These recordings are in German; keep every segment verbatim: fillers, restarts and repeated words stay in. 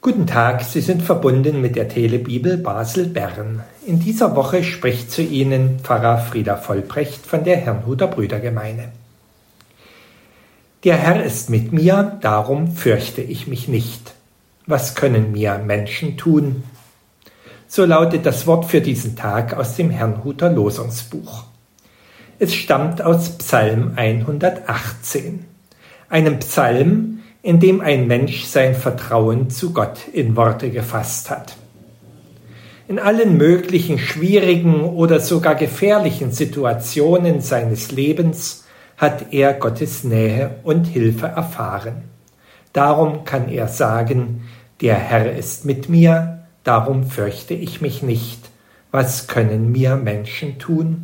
Guten Tag, Sie sind verbunden mit der Telebibel Basel-Bern. In dieser Woche spricht zu Ihnen Pfarrer Frieder Vollbrecht von der Herrnhuter Brüdergemeine. Der Herr ist mit mir, darum fürchte ich mich nicht. Was können mir Menschen tun? So lautet das Wort für diesen Tag aus dem Herrnhuter Losungsbuch. Es stammt aus Psalm hundertachtzehn, einem Psalm, in dem ein Mensch sein Vertrauen zu Gott in Worte gefasst hat. In allen möglichen schwierigen oder sogar gefährlichen Situationen seines Lebens hat er Gottes Nähe und Hilfe erfahren. Darum kann er sagen, der Herr ist mit mir, darum fürchte ich mich nicht. Was können mir Menschen tun?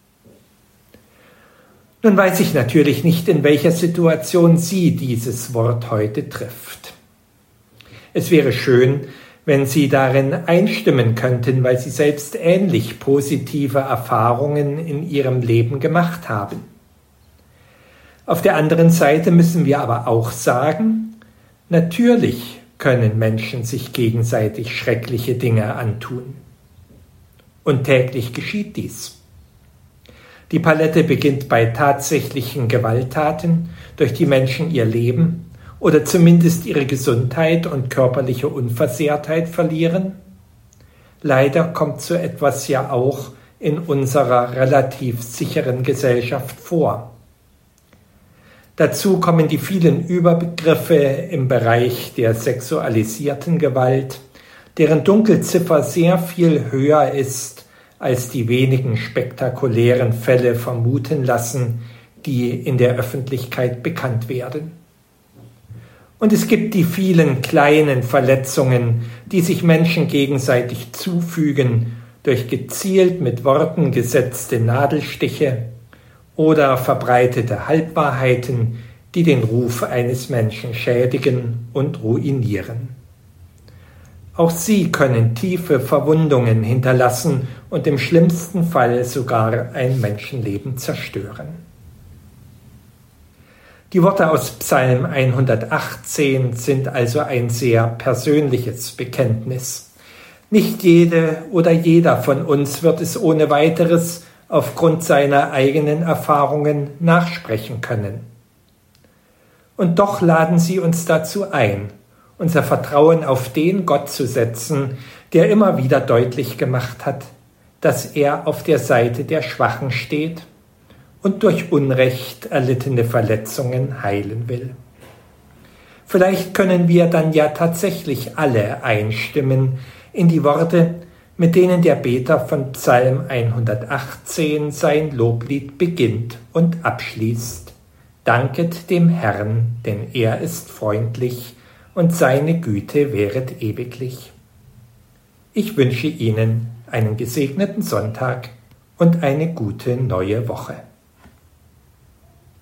Nun weiß ich natürlich nicht, in welcher Situation Sie dieses Wort heute trifft. Es wäre schön, wenn Sie darin einstimmen könnten, weil Sie selbst ähnlich positive Erfahrungen in Ihrem Leben gemacht haben. Auf der anderen Seite müssen wir aber auch sagen, natürlich können Menschen sich gegenseitig schreckliche Dinge antun. Und täglich geschieht dies. Die Palette beginnt bei tatsächlichen Gewalttaten, durch die Menschen ihr Leben oder zumindest ihre Gesundheit und körperliche Unversehrtheit verlieren. Leider kommt so etwas ja auch in unserer relativ sicheren Gesellschaft vor. Dazu kommen die vielen Überbegriffe im Bereich der sexualisierten Gewalt, deren Dunkelziffer sehr viel höher ist, als die wenigen spektakulären Fälle vermuten lassen, die in der Öffentlichkeit bekannt werden. Und es gibt die vielen kleinen Verletzungen, die sich Menschen gegenseitig zufügen, durch gezielt mit Worten gesetzte Nadelstiche oder verbreitete Halbwahrheiten, die den Ruf eines Menschen schädigen und ruinieren. Auch sie können tiefe Verwundungen hinterlassen und im schlimmsten Fall sogar ein Menschenleben zerstören. Die Worte aus Psalm hundertachtzehn sind also ein sehr persönliches Bekenntnis. Nicht jede oder jeder von uns wird es ohne weiteres aufgrund seiner eigenen Erfahrungen nachsprechen können. Und doch laden sie uns dazu ein, unser Vertrauen auf den Gott zu setzen, der immer wieder deutlich gemacht hat, dass er auf der Seite der Schwachen steht und durch Unrecht erlittene Verletzungen heilen will. Vielleicht können wir dann ja tatsächlich alle einstimmen in die Worte, mit denen der Beter von Psalm hundertachtzehn sein Loblied beginnt und abschließt. Danket dem Herrn, denn er ist freundlich, und seine Güte währet ewiglich. Ich wünsche Ihnen einen gesegneten Sonntag und eine gute neue Woche.